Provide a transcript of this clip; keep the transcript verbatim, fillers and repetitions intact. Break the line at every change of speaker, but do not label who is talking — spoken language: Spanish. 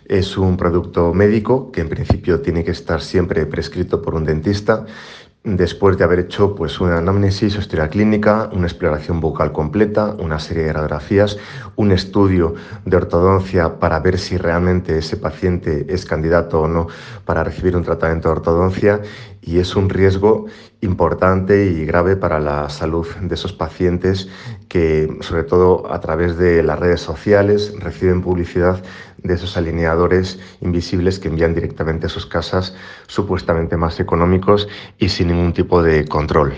Es un producto médico que en principio tiene que estar siempre prescrito por un dentista después de haber hecho pues, una anamnesis o historia clínica, una exploración bucal completa, una serie de radiografías, un estudio de ortodoncia para ver si realmente ese paciente es candidato o no para recibir un tratamiento de ortodoncia, y es un riesgo importante y grave para la salud de esos pacientes que, sobre todo a través de las redes sociales, reciben publicidad de esos alineadores invisibles que envían directamente a sus casas, supuestamente más económicos y sin ningún tipo de control.